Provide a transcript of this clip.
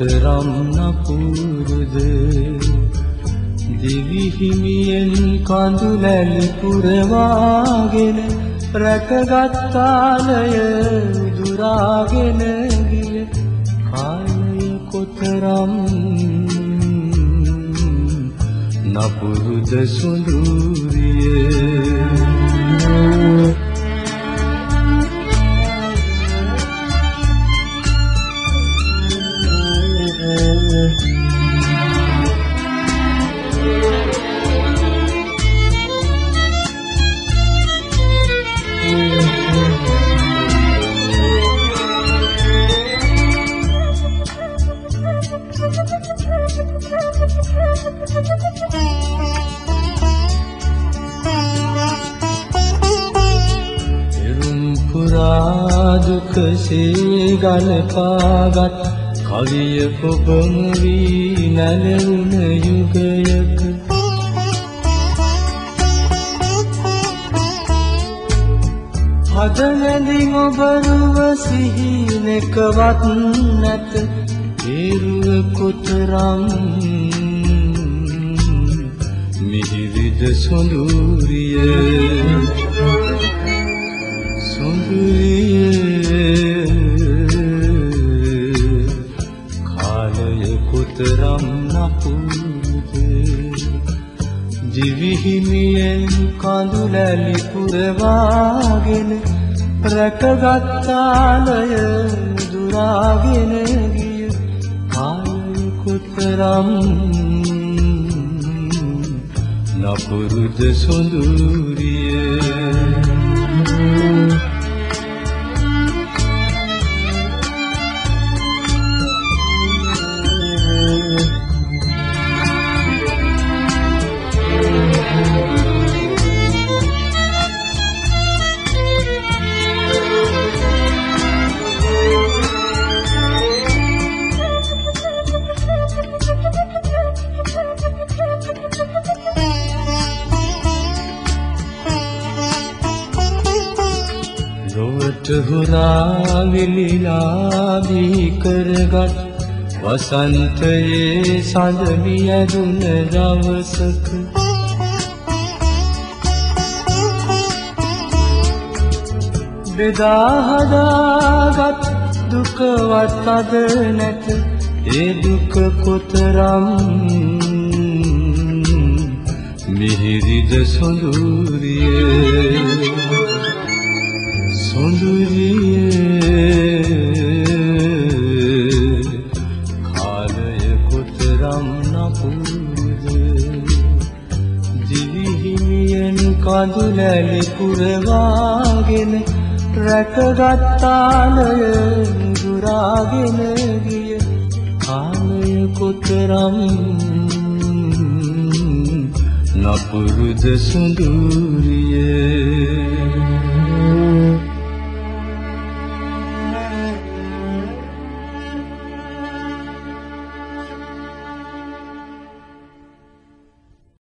කොතරම් නපුරුද දිවි හිමියෙන් කඳුලැලි පුරවාගෙන රැකගත්තාලය දුරාගෙන ගිය කාලය කොතරම් නපුරුද සොඳුරිය දුකසේ ගලපාගත් කවිය ඔබම වී නැලවුණ යුගයක හදනැඳින් ඔබ රුව සිහිනෙකවත් නැත ඒරුව කොතරම් මිහිරිද සොඳුරිය කාලය කොතරම් නපුරුද දිවි හිමියෙන් කඳුලැලි පුරවාගෙන රැකගත්තාලය දුරාගෙන ගිය කාලය කොතරම් නපුරුද සොඳුරිය හුරා විලිලා දී කරගත් වසන්තයේ සඳ මියදුන දවසක බෙදා හදාගත් දුකවත් අද නැත ඒ දුක කොතරම් මිහිරිද සොඳුරිය කාලය කොතරම් නපුරුද දිවි හිමියෙන් කඳුලැලි පුරවාගෙන රැකගත්තාලය දුරාගෙන ගිය කාලය කොතරම් නපුරුද සොඳුරිය